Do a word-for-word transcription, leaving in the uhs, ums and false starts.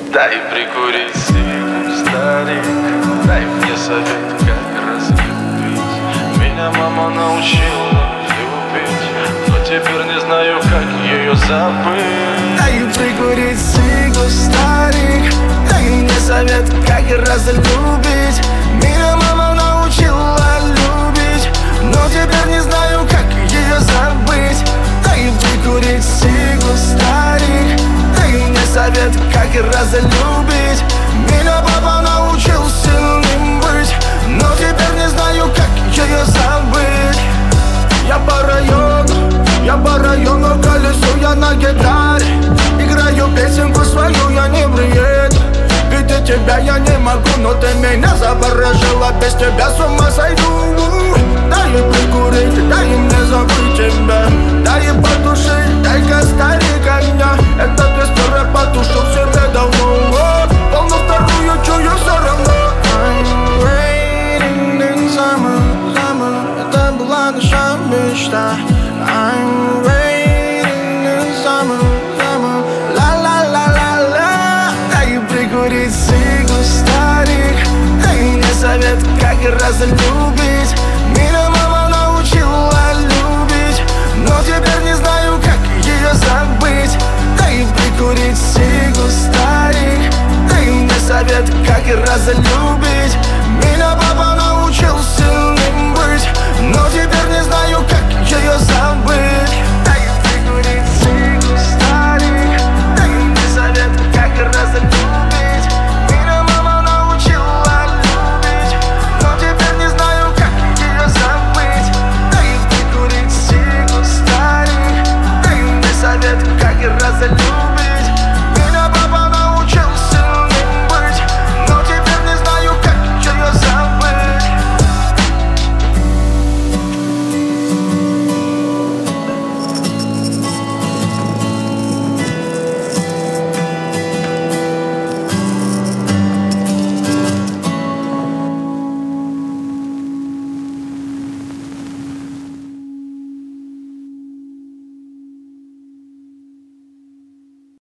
Дай прикурить сигару, старик. Дай мне совет, как разлюбить. Меня мама научила любить, но теперь не знаю, как ее забыть. Дай прикурить сигару, старик. Дай мне совет, как разлюбить. Меня мама научила любить, но теперь не знаю, как ее забыть. Дай прикурить сигару, старик. Дай мне совет, как разлюбить. Меня папа научил сильным быть, но теперь не знаю, как ее забыть. Я по району, я по району колесу, я на гитаре. Играю песенку свою, я не приеду. Видеть тебя я не могу, но ты меня заворожила. Без тебя с ума сойду. Дай прикурить, дай мне забыть тебя. Дай потушить, дай-ка старик огня. Этот история потушил себе давно. Волну вторую чую все равно. I'm waiting in summer, summer. Это была наша мечта. I'm waiting in summer, summer. Ла-ла-ла-ла-ла. Дай прикурить сигару, старик. Дай мне совет, как разлюбить.